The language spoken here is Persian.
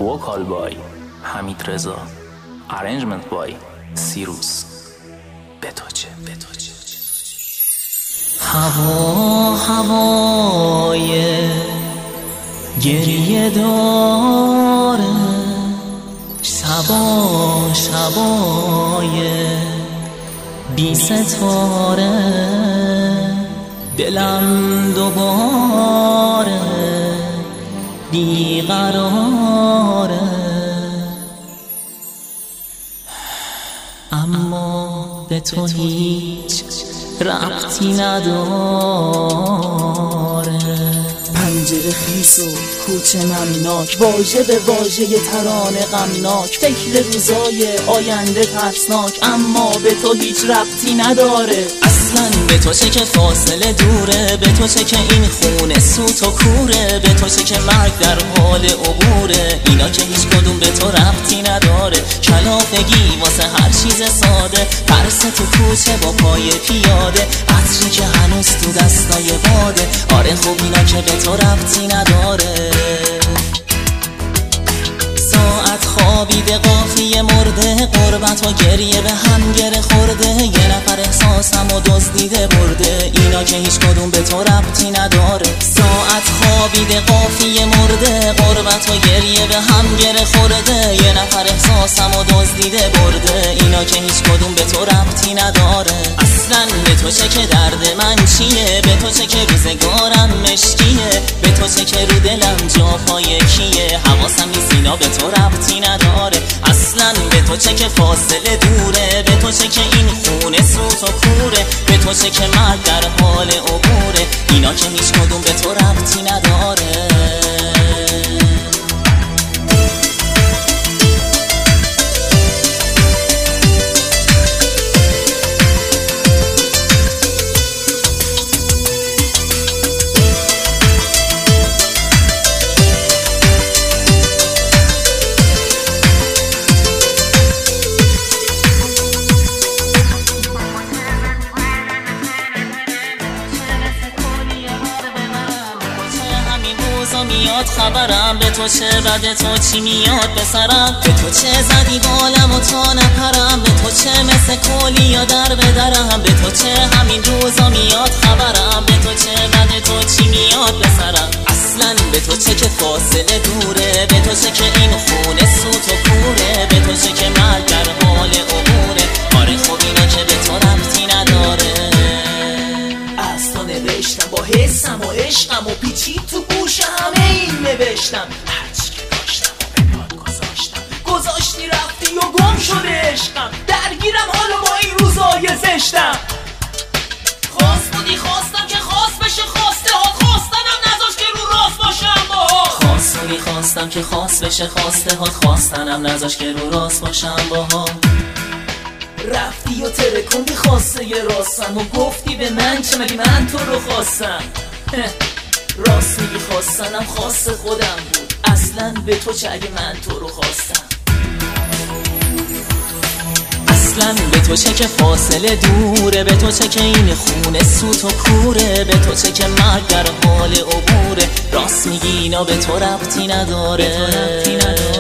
وکال بای حمید رضا، ارنجمنت بای سیروس. به تو چه هوا هوای گریه داره، شبا شبای بی ستاره، دلم دوباره بیقراره، اما به تو هیچ ربطی نداره. پنجره خیس و کوچه نمناک، واژه به واژه ترانه غمناک، فکر روزای آینده ترسناک، اما به تو هیچ ربطی نداره. اصلا به تو چه که فاصله دوره، به تو چه که این خونه سوت و کوره، به تو چه که مرگ در حال عبوره، اینا که هیچ کدوم به تو ربطی نداره. کلافگی واسه هر چیز ساده، ترس تو کوچه با پای پیاده، عطری که هنوز تو دستای باده. آره خوب اینا که به تو ربطی نداره. ساعت خوابیده قافیه مرده، قربت و گریه به هم گره خورده، یه نفر احساسم و دزدیده برده، اینا که هیچ کدوم به تو ربطی نداره. ساعت خوابیده قافیه مرده، قربت و گریه به هم گره خورده، یه نفر احساسم و دزدیده برده، اینا که هیچ کدوم به تو ربطی نداره. اصلا به تو چه که درد من چیه، به تو چه که روزگارم مشکیه، به تو چه که رو دلم جا پای کیه، حواسم نیست اینا به تو ربطی نداره. اصلا به تو چه که فاصله دوره، به تو چه که این خونه سوت و کوره، به تو چه که مرگ در حال عبوره، اینا که هیچ کدوم به تو ربطی نداره. میاد خبرم، به تو چه بده تو چی میاد به سرم، به تو چه زدی بالم و تا نپرم، به تو چه مثل کلی یا در به درم، به تو چه همین روزا میاد خبرم، به تو چه بده تو چی میاد به سرم. اصلا به تو چه که فاصله دوره، به تو چه که این خونه سوت و کوره، به تو چه که مرگ در حال عبوره. آره خب اینا که به تو ربطی نداره. از تو نوشتم با حسم و عشقم و پیچی تو گوش همه این نوشتم، هرچی که داشتم و به یاد گذاشتی رفتی و گم شده عشقم، درگیرم حالا با این روزای زشتم. خواست بودی خواستم که خواست بشه، خواسته ها خواستنم نذاش که رو راست باشم باها. خواست بودی خواستم که خواست بشه، خواسته ها خواستنم نذاش که رو راست باشم باها. رفتی و ترکوندی خواسته ی راستم و گفتی به من چه مگه من تو رو خواستم. راست میگی خواستنم خواست خودم بود، اصلا به تو چه اگه من تو رو خواستم. اصلا به تو چه که فاصله دوره، به تو چه که این خونه سوت و کوره، به تو چه که مرگ در حال عبوره. راست میگی اینا به تو ربطی نداره.